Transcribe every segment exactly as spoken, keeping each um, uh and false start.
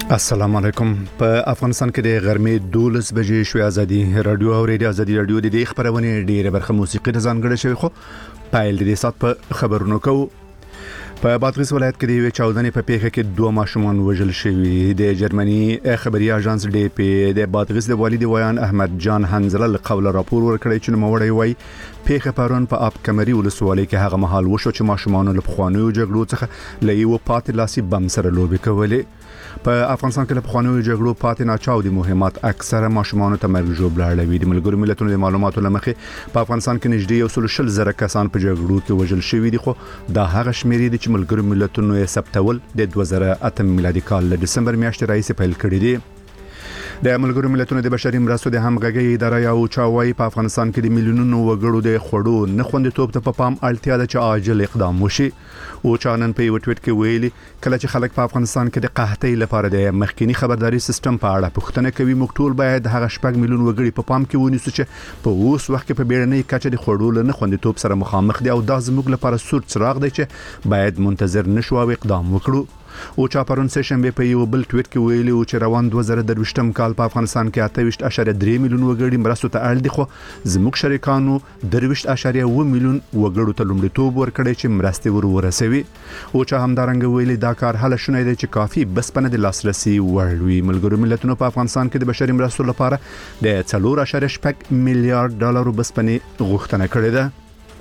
السلام علیکم. په افغانستان کې د غرمې دولس بجې شوې ازادي رادیو او ریډیو ازادي رادیو د دې خبرونه ډیره برخه موسیقي د ځانګړي شوی خو پایل د سات په خبرونو کو. په بادغیس ولایت کې د یو چاودنې په پیښه کې دوه ماشومان وژل شوي. د جرمني خبري اژانس ډي پی د بادغیس د والد ویان احمد جان حنزله له قوله راپور ورکړی چې نوموړی وایي پیښه پرون په اپ کمري ولسوالۍ کې هغه مهال وشو چې ماشومان له پخوانیو جګړو څخه له یو پاتې لاسي بم سره لوبي کولې. په افغانستان کې له پخوانیو جګړو پاتې ناچاو د مهمات اکثره ماشومان ته مرګ ژوبل وي. د ملګرو ملتونو د معلوماتو لمخې په افغانستان کې نږدې یو سل شل زره کسان په جګړو کې وژل شوي دي، خو دا هغه شمېر دي چې ملګرو ملتونو یې ثبتول د دوه زره اته میلادي کال له دسمبر میاشتې راهیسې پیل کړی دی. د ملګرو ملتونو د بشري مرستو د همغږي اداره یو چاوي په افغانستان کې د میلیونونو وګړو د خوړو نه خوندیتوب ته په پام اړتیا ده چې عاجل اقدام وشي. او چانن په یو ټویټ کې ویلي کله چې خلک په افغانستان کې د قحطۍ لپاره د مخکینی خبرداري سیستم په اړه پوښتنه کوي، موږ ټول باید هغه شپږ میلیون وګړي په پام کې ونیسو چې په اوس وخت کې په بیړنۍ کچه د خوړو نه خوندیتوب سره مخامخ دي، او دا زموږ لپاره سور څراغ دی چې باید منتظر نشو او اقدام وکړو. او چا پرون سه شنبه په یو بل ټویټ کې ویلي او چې روان دوه زره درویشتم کال په افغانستان کې اته ویشت اعشاریه درې میلیون وګړي مرستو ته اړ دي، خو زموږ شریکانو درویشت اعشاریه اووه میلیون وګړو ته لومړیتوب ورکړي چې مرستې ور ورسوي. او چا همدارنګه ویلي دا کار هله شونه دی چې کافي بسپنه د لاسرسي وړ وي. ملګرو ملتونو په افغانستان کې د بشري مرستو لپاره د څلور اعشاریه شپږ میلیارډ ډالر بسپنې غوښتنه کړې ده.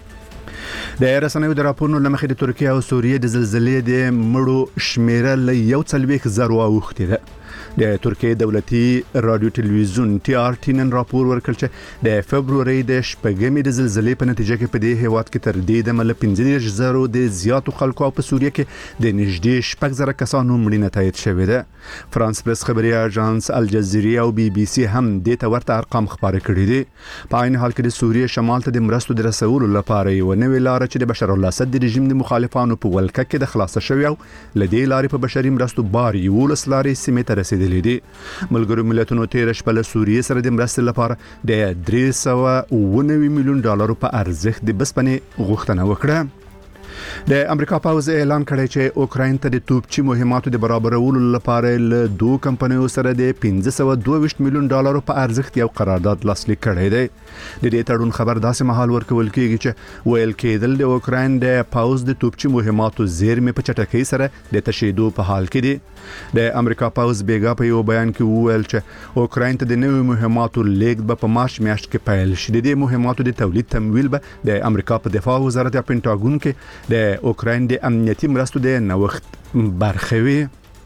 د رسنیو د راپورونو لمخې د ترکیه او سوریه د زلزلې د مړو شمیره له یو څلوېښت زره اوښتې ده. د ترکیه دولتي رادیو تلویزیون ټي آر ټي نن راپور ورکړ چې د فبروري د شپږمې د زلزلې په نتیجه کې په دې هیواد کې تر دې د مل پنځه دېرش زره د زیاتو خلکو په سوریه کې د نږدې شپږ زره کسانو مړینه تایید شوې ده. فرانس پریس خبري اژانس الجزیره او بي بي سي هم د ته ورته ارقام خبري کړي دي. په عین حال کې د سوریه شمال ته د مرستو د رسولو لپاره یو نوې لار چې د بشار الاسد د رژیم د مخالفانو په ولکه کې د خلاص شوی او لدې لارې په بشري مرستو بار یو لس لارې سیمه ته رسیدلې دي. ملګرو ملتونو تیر شپه له سوریه سره د مرستې لپاره د درې سوه اووه نوي میلیون ډالرو په ارزښت د بسپنې غوښتنه وکړه. د امریکا پوز اعلان کړی چې اوکراین ته د توپچي مهماتو د برابرولو لپاره له دوه کمپنیو سره د پنځه سوه دوه ویشت میلیون ډالرو په ارزښت یو قرارداد لاسلیک کړی دی. د دې تړون خبر داسې مهال ورکول کیږي چې ویل کېدل د اوکراین د پوز د توپچي مهماتو زیرمې په چټکۍ سره د تشیدو په حال کې دي. د امریکا پوز بیګا په یو بیان کې وویل چې اوکراین ته د نوو مهماتو لیږد به په مارچ میاشت کې پیل شي. د مهماتو د تولید تمویل به د امریکا په دفاع وزارت یا پینټاګون کې د اوکراین د امنیتي مرستو د نوښت برخه وي.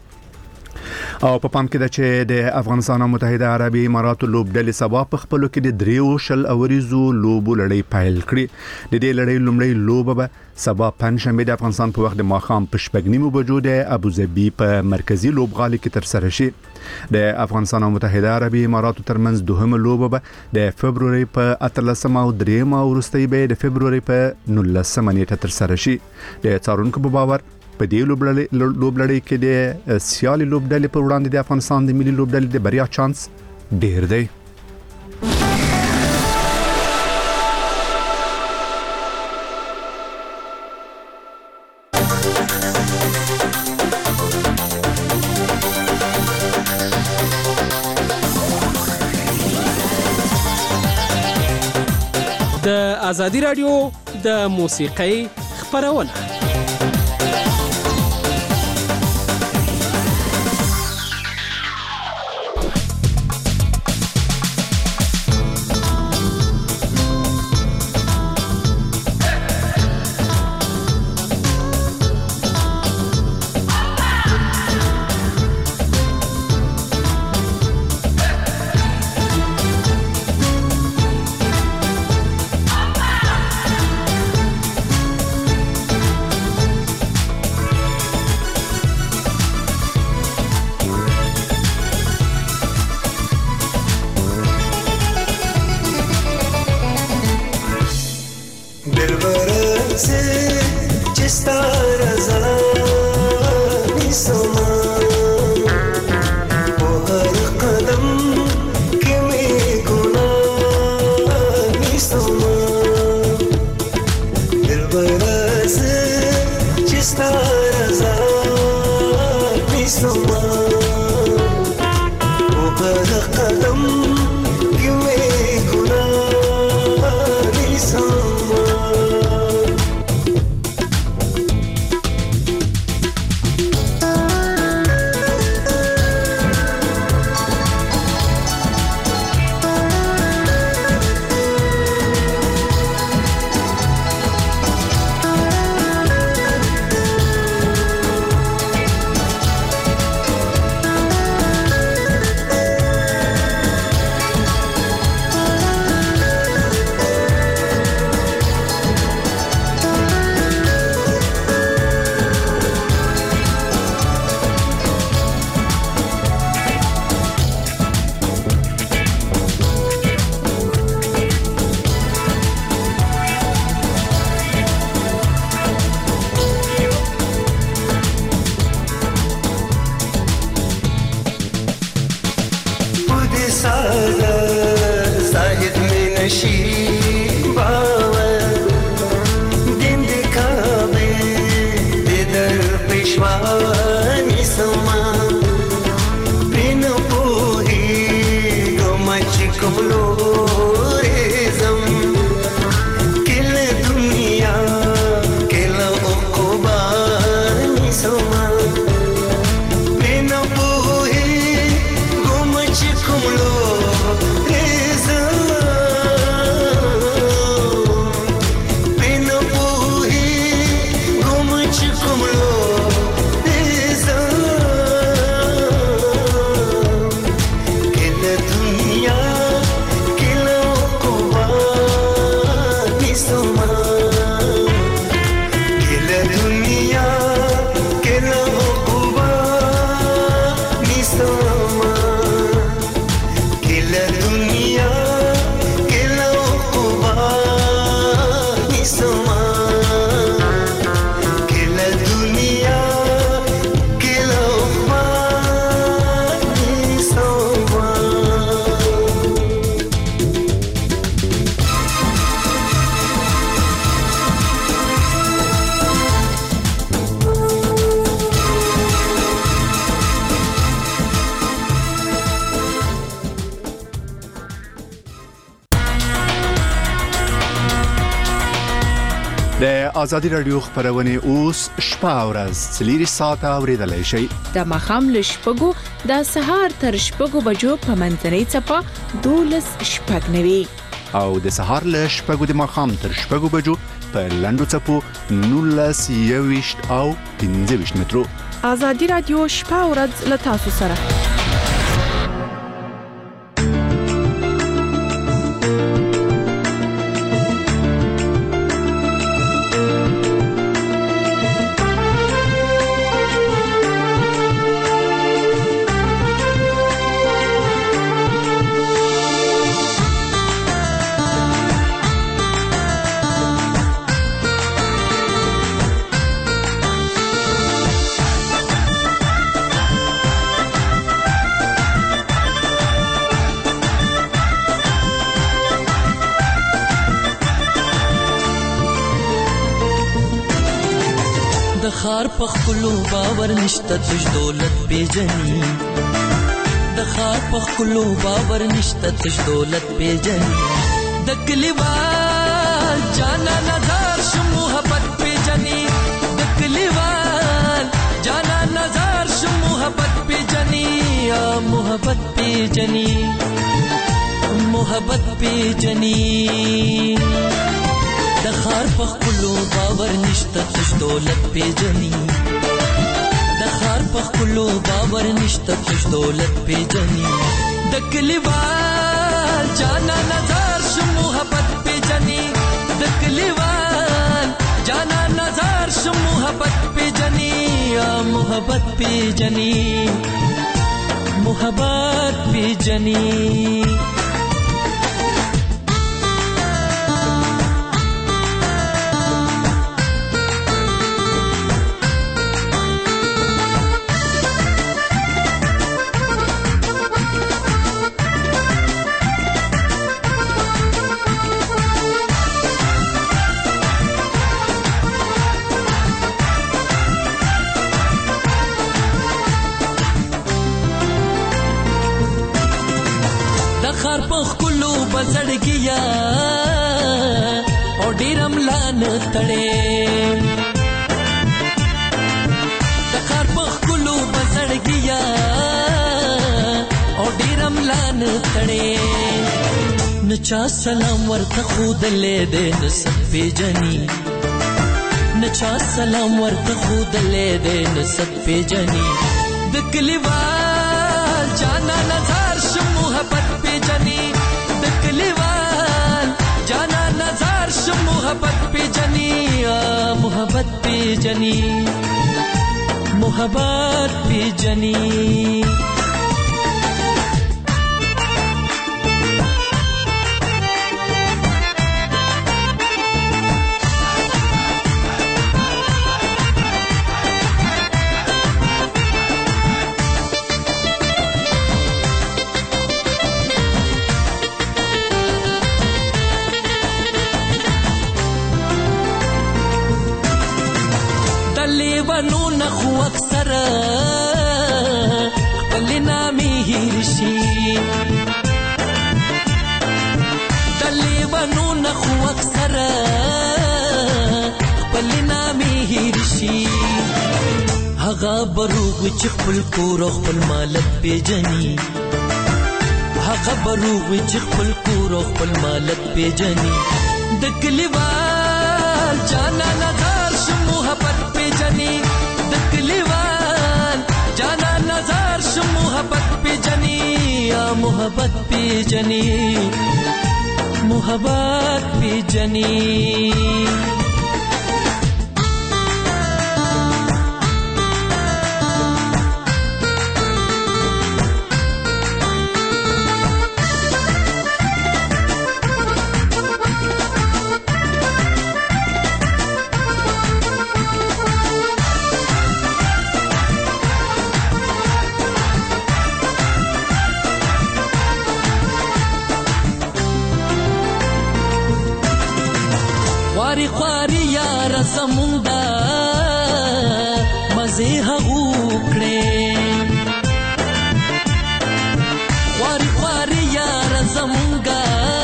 او په پام کې ده چې د افغانستان او متحده عربي اماراتو لوبډلې سبا په خپلو کې د دریو شل اوریزو لوبو لړۍ پیل کړي. د دې لړۍ لومړی لوبه به سبا پنځشنبه د افغانستان په وخت د ماښام په شپږ نیمو بجو د ابوظبي په مرکزی لوبغالي کې تر سره شي. د افغانستان او متحده عربي اماراتو ترمنځ دوهمه لوبه به د فبروري په اتلسمه او دریمه وروستۍ به د فبروري په نولسمه نیټه تر سره شي. د څارونکو په باور په دې لوبلړۍ کې د سیالي لوبډلې پر وړاندې د افغانستان د ملي لوبډلې د بریا چانس ډیر دی. د ازادي رادیو د موسیقۍ خبرونه د ازادي رادیو خبرونه اوس شپه او ورځ څلور ساعته اوریدلای شئ. د مخام لشپګو د سهار تر شپګو بجو په منځنۍ چپه دولس شپږ نوي او د سهار له شپږو د مخام تر شپږو بجو په لندو چپو نولس یويشت او پنځه ویشت مترو. ازادي رادیو شپه او ورځ له تاسو سره. خار پخلو باور نشته تش دولت پیجنی د خار پخلو باور نشته تش دولت پیجنی د کلیوال جانا نظر شو محبت پیجنی د کلیوال جانا نظر شو محبت پیجنی محبت پیجنی محبت پیجنی د خار پخلو باور نشته تش دولت پیجنی د خار پخلو باور نشته تش دولت پیجنی د کلیوال جانا نظر شو محبت پیجنی د کلیوال جانا نظر شو محبت پیجنی محبت پیجنی محبت پیجنی خار پخ کلو بزړګیا او ډیرم لان تړې د خار پخ کلو بزړګیا او ډیرم لان تړې نچا سلام ورته خود له دې نسب پیجنی نچا سلام ورته خود له دې نسب پیجنی د کلیوال جانا نظر شو محبت پیجنی د کلیوال جانا نظر شو محبت پیجنی محبت پیجنی محبت پیجنی لیوانو نخو اکثر خپل هغه بروغ چې خپل کور او خپل مالک پیژني هغه بروغ چې خپل کور او خپل مالک پیژني د کلیوال جانا نظر شو محبت پیژني د کلیوال جانا نظر شو محبت پیژني یا محبت پیژني محبت پیژني خواری خواری یار زموندا مزه هغو کړې خواری خواری یار زمونگا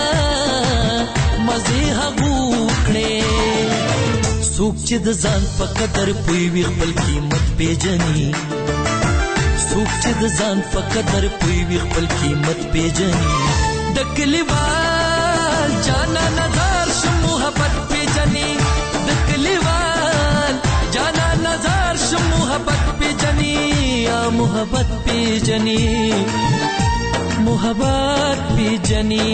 مزه هغو کړې څوک چې د ځان په قدر پوي وي خپل قیمت پیژني څوک چې د ځان په قدر پوي وي خپل قیمت پیژني د کلیوال جانا نظر شو محبت پیژني د کلیوال جانا نظر شو محبت پیژني یا محبت پیژني محبت پیژني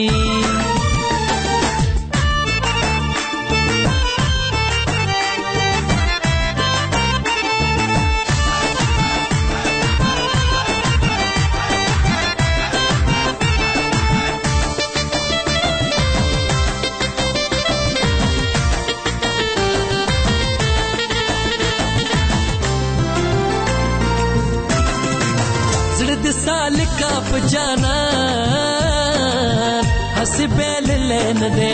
सालिका पजाना हंस बैल लेन दे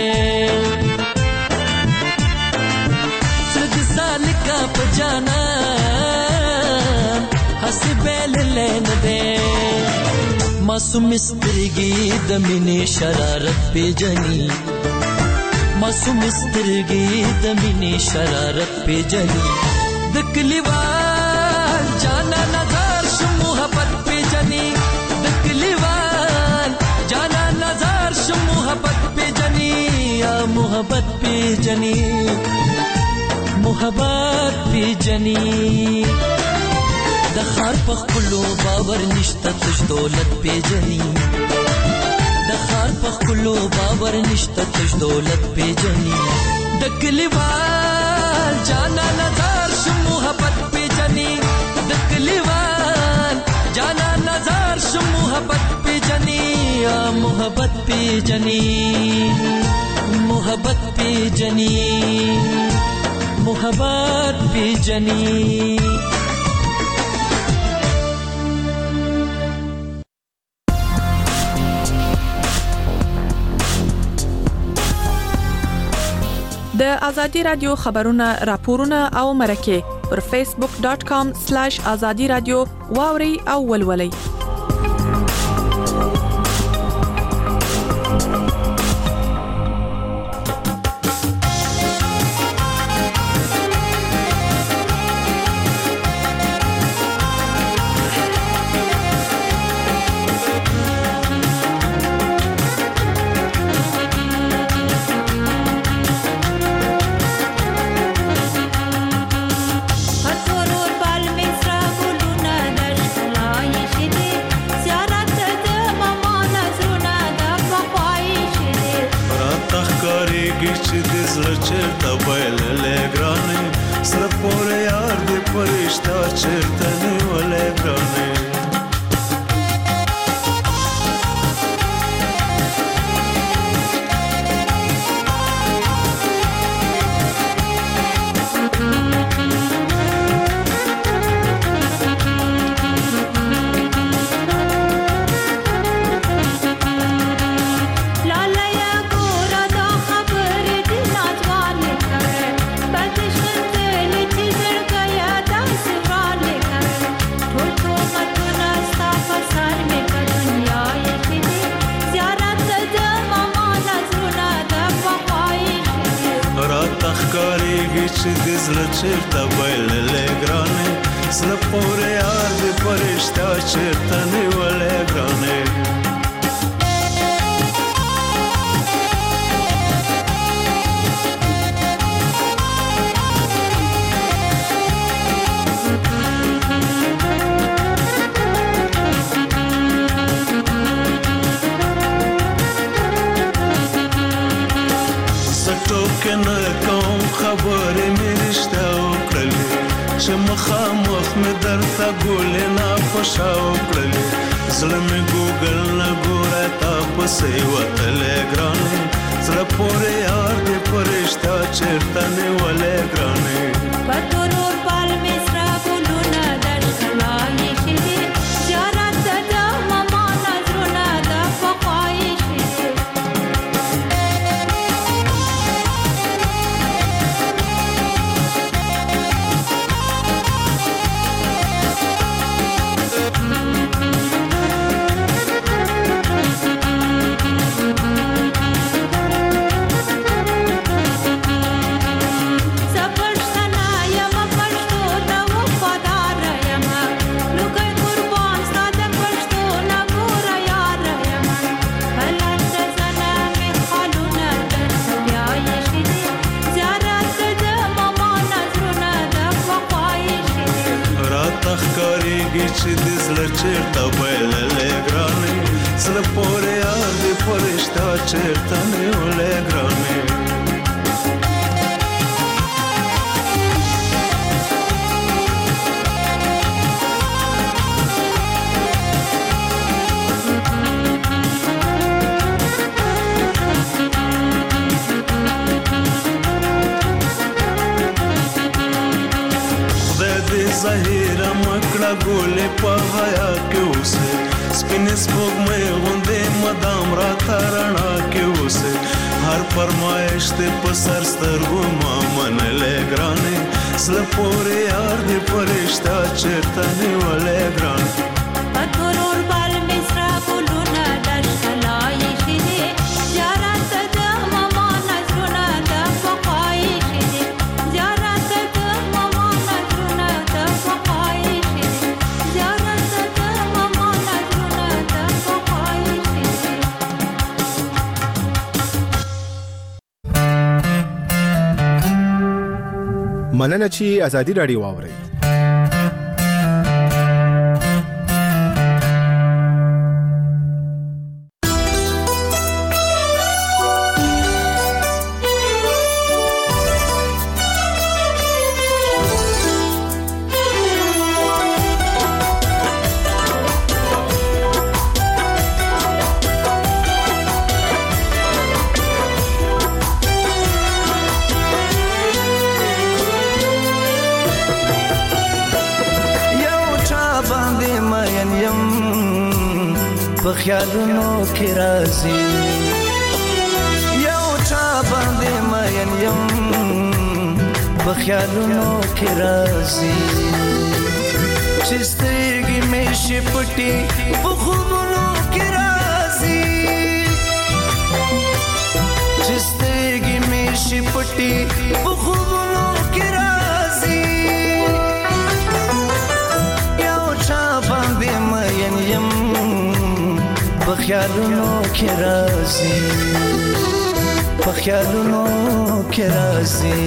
सद सालिका पजाना हंस बैल लेन दे मासूम स्त्रीगी दमिने शरारत पे जनी मासूम स्त्रीगी दमिने शरारत पे जनी दकलीवाल जाना नजर शु मोहब्बत د کلیوال جانا نظر شو محبت پیژني یا محبت پیژني محبت پیژني د خار په خپلو باور نشته تش دولت پیژني د خار په خپلو باور نشته تش دولت پیژني د کلیوال جانا نظر شو محبت پیژني د کلیوال جانا نظر شو محبت پیژني یا محبت پیژني محبت پیژني محبت پیژني د ازادي رادیو خبرونه راپورونه او مرکه پر فیسبوک ډاټ کام سلیش ازادي رادیو واوري او ولولي زړه پورې یار دې فرشته چېرته نیولې ګرانې که نه کوم خبرې مې رښتیا وکړلې چې مخامخ مې درته ګولې ناخوښه وکړلې زړه مې ګوګل نه ګوره تا پسې وتلی ګرانې زړه پورې یار دې په رښتیا چېرته نیولې ګرانې په ترور پال مې سره ګلونه د ښکلا ایښي دي زیارت ته د ماما نظرونه د پخوا ایښي دي چې د زړه چېرته بایللې ګرانې زړه پورې یار دې په رښتیا چېرته نیولې ګرانې ظاهره مکړه ګولې په حیا کې اوسه سپینې سپوږمۍ غوندې مدام راته رڼا کې اوسه هر فرمایش دې په سر سترګو ما منلې ګرانې زړه پورې یار دې په رښتیا چېرته نیولې ګرانې په ترور بال مې سره ګلونه د ښکلا ایښي دي زیارت ته د ماما نظرونه د پخوا ایښي دي زیارت ته د ماما نظرونه د پخوا ایښي دي زیارت ته د ماما نظرونه د پخوا ایښي دي مننه چې ازادي راډیو واورئ. خیالونو کې راځي یو چا باندې مین یم په خیالونو کې راځي چې سترګې مې شي پټې په خوبونو کې راځي چې سترګې مې شي پټې په خوبونو کې راځي یو چا باندې مین یم په خیالونو کې راځي په خیالونو کې راځي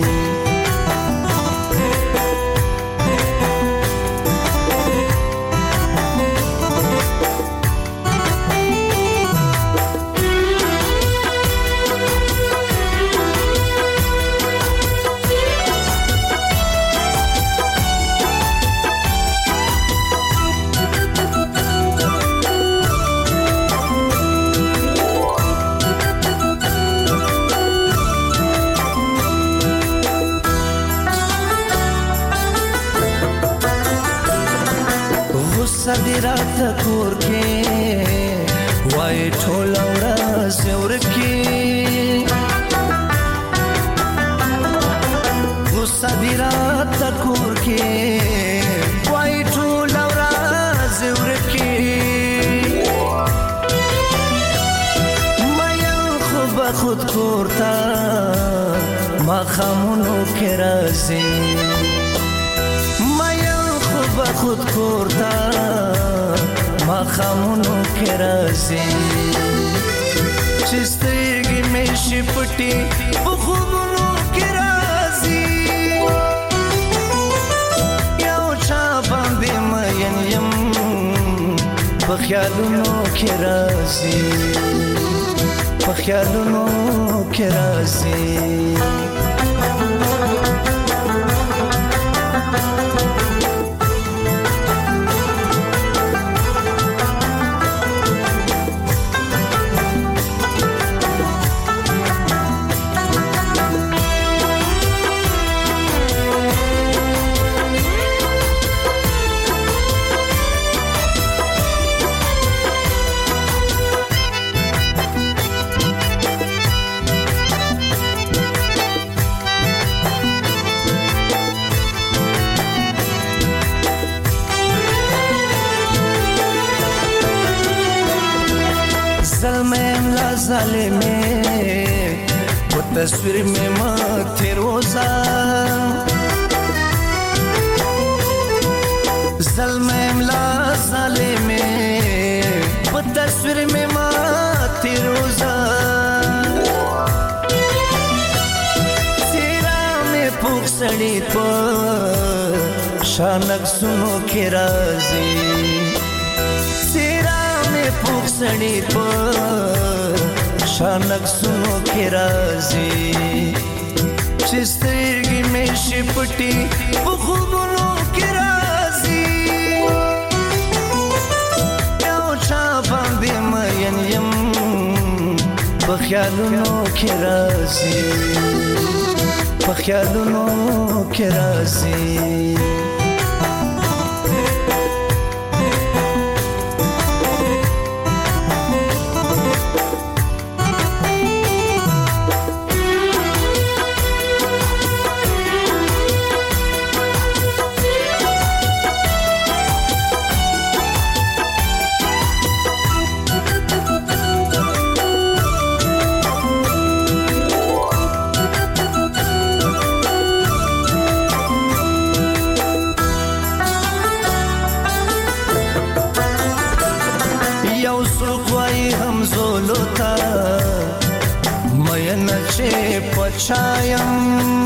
صدرات کور کې وای ټول ورځ ورکی و صدرات کور کې وای ټول ورځ ورکی مې خو به خود کوړتا ما خامونو کې راځي خود کورتا ما خامونو کې راځي چې سترګې مې شي پټې په خوبونو کې راځي یو چا باندې مین یم په خیالونو کې راځي په خیالونو کې راځي ظالمه वो तस्वीर में मत रोजा ज़ल्मे इमला ज़ालिमे वो तस्वीर में मत रोजा तेरा में पुख सड़ी पर शानक सुनो के राज़ी तेरा में पुख सड़ी पर शानक सुनो के राज़ी چې سترګې مې شي پټې په خوبونو کې راځي یو چا باندې مین یم په خیالونو کې راځي په خیالونو کې راځي پچایم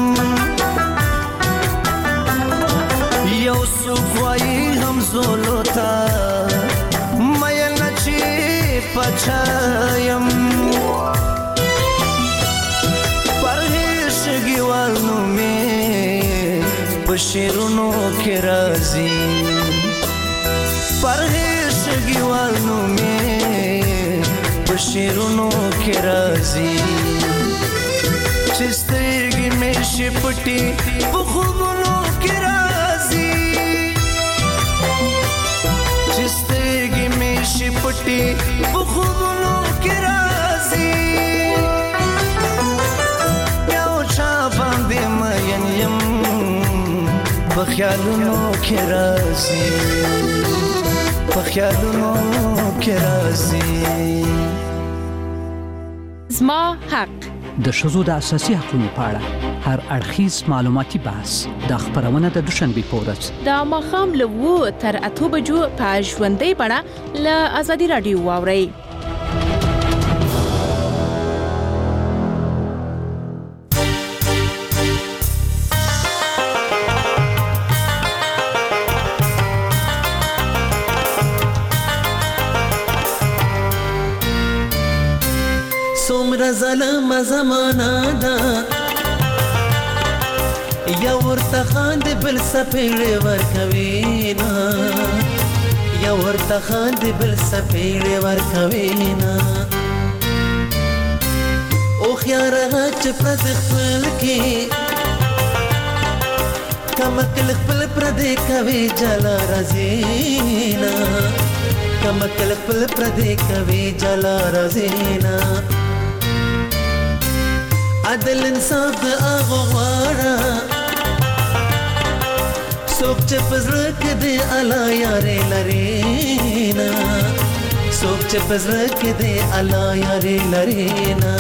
یو سوخوایی هم زولوتا مین چی پچایم پرهیشگی والنو می پشیرونو کی رازی پرهیشگی والنو می پشیرونو کی رازی چې سترګې مې شي پټې په خوبونو کې راځي چې سترګې مې شي پټې په خوبونو کې راځي یو چا باندې مین یم په خیالونو کې راځي په خیالونو کې راځي زما حق د ښځو د اساسي حقوقو په اړه هر اړخیز معلوماتي بحث د خبرونه د دوشنبه په ورځ د ماښام له اوو تر اته بجو په ژوندۍ بڼه له ازادي رادیو واورئ. सोमरा ظلم زمانہ دا یا ورته خاند بل سپېړې ورکوینا یا ورته خاند بل سپېړې ورکوینا او خيار چې پد خپل کې کمکل خپل پر دې کوي جلا رزینا کمکل خپل پر دې کوي جلا رزینا عدل انصاف هغه غواړه څوک چې پزړه کې دې الا یارې لرینا څوک چې پزړه کې دې الا یارې لرینا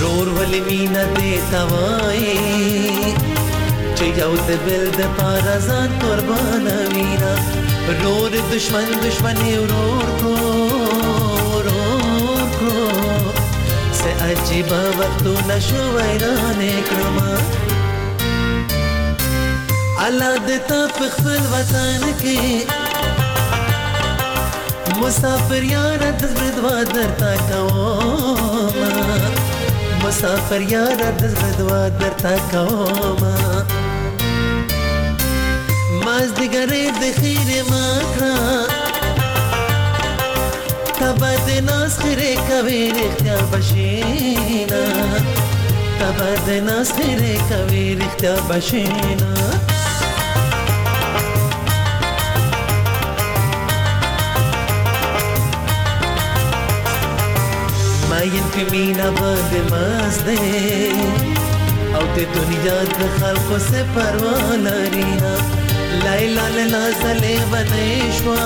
رور ولې مینه دې ته وایي چې یو د بل د پاره ځان قربانوینه رور دشمن دشمني ورور کو ورور کو سه عجیبه وختونه شو ویرانې کړمه الله دې ته په خپل وطن کې مسافر یار د زړه دعا درته کومه مسافر یار د زړه دعا درته کومه مازدیګرې د خیر ما کړه تبه د ناز خیرې کوي رښتیا بشینا تبه د ناز خیرې کوي رښتیا بشینا ماین په مینا باندې مازده او د دنیا د خلکو څخه پروا لرينا لایلا لالا زله ونیشوا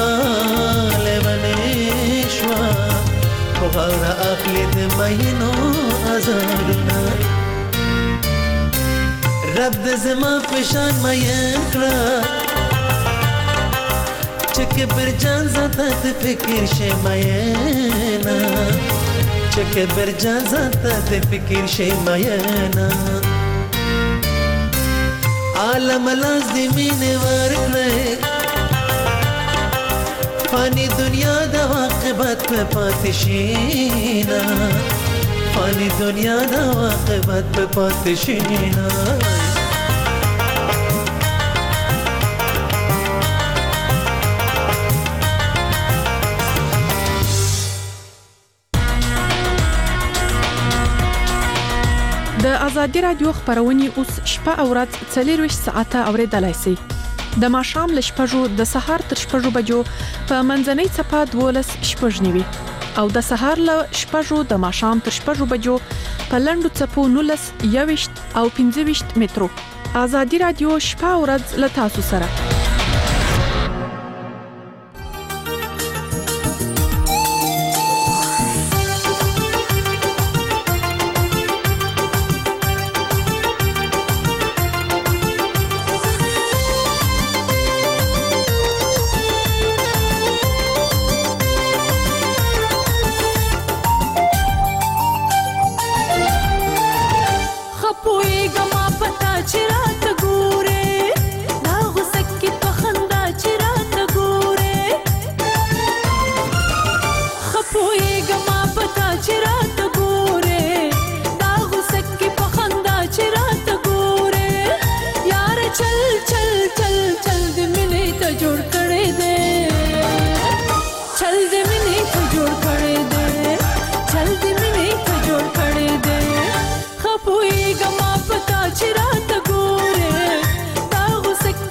لونیشوا کوهرا اخلي د ماینو ازارنا رب د زما پشان ماین کړه چې بر جان زته د فکر شې ماینا چې بر جان زته د فکر شې ماینا عالم لازمین ورکړې فانی دنیا د واقعات په پاتې شینا فانی دنیا د واقعات په پاتې شینا د ازادي رادیو خبرونه اوس شپه او ورځ څلور ساعته اوریدلای شئ د ماښام ل شپږو د سهار تر شپږو بجو په منځنۍ صفه دولس شپږنیوي او د سهار ل شپږو د ماښام تر شپږو بجو په لندو صفو نولس یويشت او پنځه ویشت مترو ازادي رادیو شپه او ورځ ل تاسو سره